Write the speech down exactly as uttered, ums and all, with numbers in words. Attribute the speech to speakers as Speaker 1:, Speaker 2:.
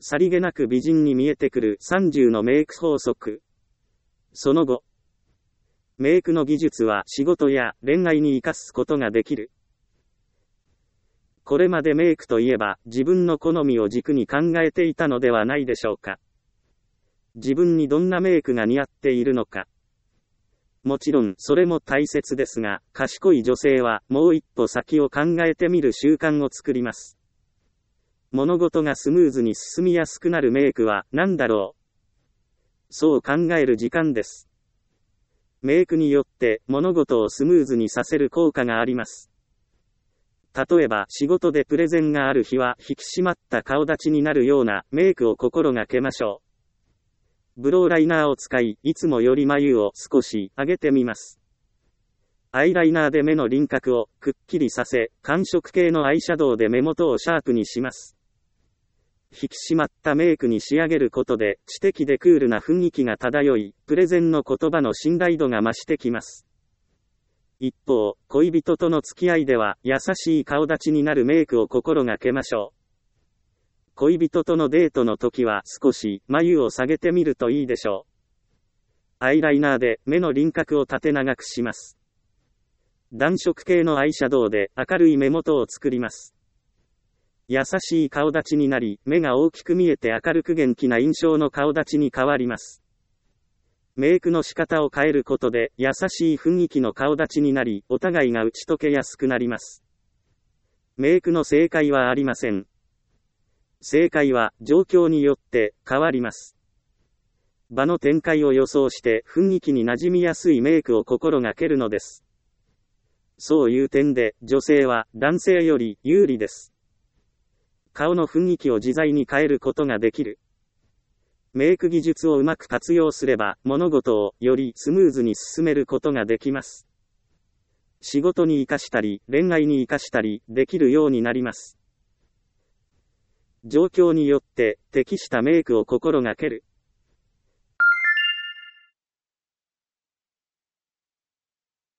Speaker 1: さりげなく美人に見えてくるさんじゅうのメイク法則。その後、メイクの技術は仕事や恋愛に活かすことができる。これまでメイクといえば自分の好みを軸に考えていたのではないでしょうか。自分にどんなメイクが似合っているのか。もちろんそれも大切ですが、賢い女性はもう一歩先を考えてみる習慣を作ります。物事がスムーズに進みやすくなるメイクは何だろう。そう考える時間です。メイクによって物事をスムーズにさせる効果があります。例えば仕事でプレゼンがある日は引き締まった顔立ちになるようなメイクを心がけましょう。ブローライナーを使い、いつもより眉を少し上げてみます。アイライナーで目の輪郭をくっきりさせ、寒色系のアイシャドウで目元をシャープにします。引き締まったメイクに仕上げることで、知的でクールな雰囲気が漂い、プレゼンの言葉の信頼度が増してきます。一方、恋人との付き合いでは、優しい顔立ちになるメイクを心がけましょう。恋人とのデートの時は少し眉を下げてみるといいでしょう。アイライナーで目の輪郭を縦長くします。暖色系のアイシャドウで明るい目元を作ります。優しい顔立ちになり、目が大きく見えて明るく元気な印象の顔立ちに変わります。メイクの仕方を変えることで、優しい雰囲気の顔立ちになり、お互いが打ち解けやすくなります。メイクの正解はありません。正解は、状況によって変わります。場の展開を予想して、雰囲気に馴染みやすいメイクを心がけるのです。そういう点で、女性は男性より有利です。顔の雰囲気を自在に変えることができる。メイク技術をうまく活用すれば、物事をよりスムーズに進めることができます。仕事に活かしたり、恋愛に活かしたり、できるようになります。状況によって適したメイクを心がける。